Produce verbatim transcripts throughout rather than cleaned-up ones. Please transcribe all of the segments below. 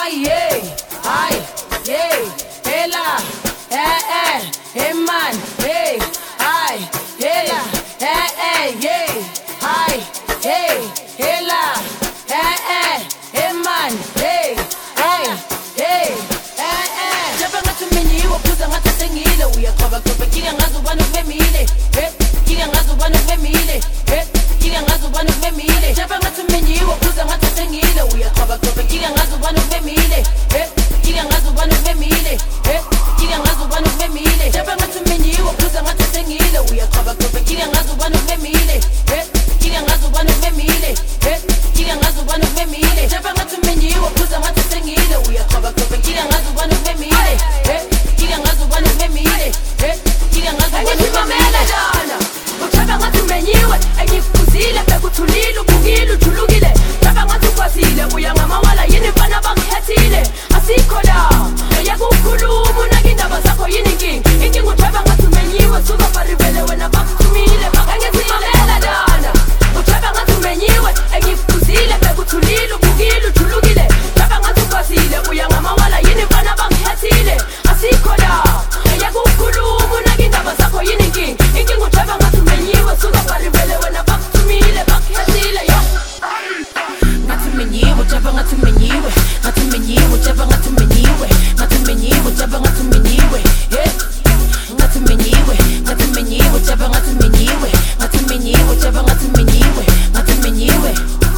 Ay, yeah, ay, yeah, hela, eh, eh, hey man, hey, ay, hela, eh, eh, yeah, ay, hey, hela, eh, eh, hey man, hey, ay, hey, eh, eh. Jaba ngathi umenyiwe phuza ngathi sengile uyaqhaba qhaba kika ngazi ubani ubemile, hey, kika ngazi ubani ubemile, hey, kika ngazi ubani ubemile. Jaba ngathi umenyiwe phuza ngathi sengile uyaqhaba qhaba kika ngazi ubani ubemile, hey, kika ngazi ubani ubemile, hey, kika ngazi ubani ubemile. Jaba ngathi umenyiwe phuza ngathi sengile uyaqhaba qhaba kika ngazi ubani ubemile, hey, kika ngazi ubani ubemile, hey, kika ngazi ubani ubemile. Jaba ngathi umenyiwe phuza ngathi sengile uyaqhaba qhaba kika ngazi ubani ubemile, hey, kika ngazi ubani ubemile, hey, kika ngazi ubani ubemile. Jaba ngathi umenyiwe engikufuzile bekuthulile ubukile ujulukile. Jaba ngathi ukwazile uya ngamawala yini mfana bakukhethile asikho la uyakukhuluma unake indaba zakho yini inkinga inkinga. Ujaba ngathi umenyiwe suka baribele wena bakuthumile bakangethimamela lana. Ujaba ngathi umenyiwe engikufuzile bekuthulile ubukile ujulukile. Jaba ngathi ukwazile uya ngamawala yini mfana bakukhethile asikho la uyakukhuluma unake indaba zakho yini inkinga inkinga. Ujaba ngathi umenyiwe suka baribele wena bakuthumile bakukhethile yo. Ngathi umenyiwe jaba ngathi umenyiwe ngathi umenyiwe jaba ngathi umenyiwe ngathi umenyiwe jaba ngathi umenyiwe hey ngathi umenyiwe ngathi umenyiwe jaba ngathi umenyiwe ngathi umenyiwe jaba ngathi umenyiwe ngathi umenyiwe.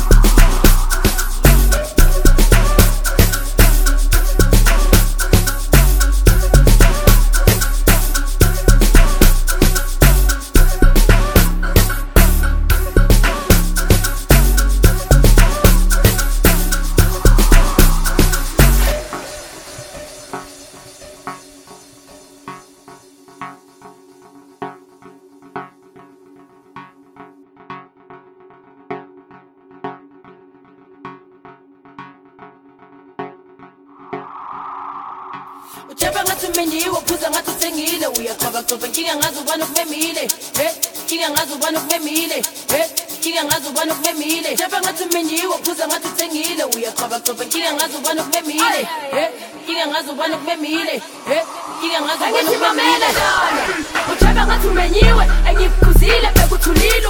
Ujaba ngathi umenyiwe phuza ngathi sengile uyaqhaba qhaba kika ngazi ubani ubemile, hey, kika ngazi ubani ubemile, hey, kika ngazi ubani ubemile. Jaba ngathi umenyiwe phuza ngathi sengile uyaqhaba qhaba kika ngazi ubani ubemile, hey, kika ngazi ubani ubemile, hey, kika ngazi ubani ubemile. Ujaba ngathi umenyiwe engikufuzile bekuthulile